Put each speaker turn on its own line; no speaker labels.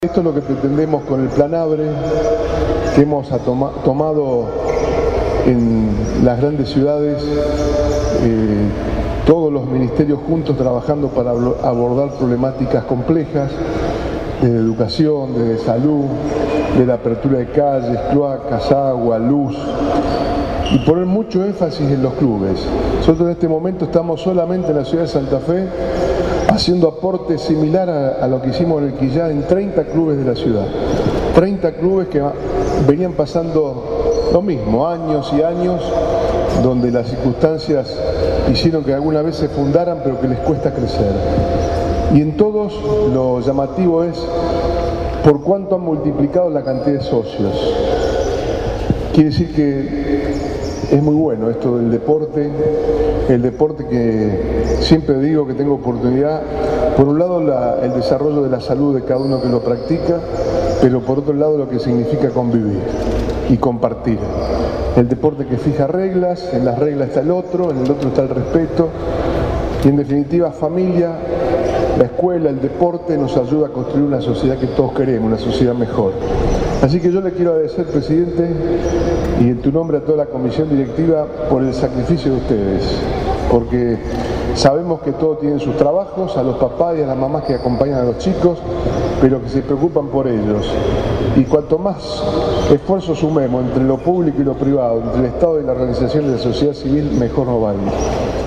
Esto es lo que pretendemos con el Plan Abre, que hemos tomado en las grandes ciudades, todos los ministerios juntos trabajando para abordar problemáticas complejas de educación, de salud, de la apertura de calles, cloacas, agua, luz, y poner mucho énfasis en los clubes. Nosotros en este momento estamos solamente en la ciudad de Santa Fe haciendo aporte similar a lo que hicimos en el Quillá en 30 clubes de la ciudad. 30 clubes que venían pasando lo mismo, años y años, donde las circunstancias hicieron que alguna vez se fundaran, pero que les cuesta crecer. Y en todos lo llamativo es por cuánto han multiplicado la cantidad de socios. Quiere decir que es muy bueno esto del deporte, el deporte que siempre digo que tengo oportunidad, por un lado el desarrollo de la salud de cada uno que lo practica, pero por otro lado lo que significa convivir y compartir. El deporte que fija reglas, en las reglas está el otro, en el otro está el respeto, y en definitiva familia, la escuela, el deporte nos ayuda a construir una sociedad que todos queremos, una sociedad mejor. Así que yo le quiero agradecer, presidente, y en tu nombre a toda la comisión directiva por el sacrificio de ustedes, porque sabemos que todos tienen sus trabajos, a los papás y a las mamás que acompañan a los chicos, pero que se preocupan por ellos. Y cuanto más esfuerzo sumemos entre lo público y lo privado, entre el Estado y la organización de la sociedad civil, mejor nos va a ir.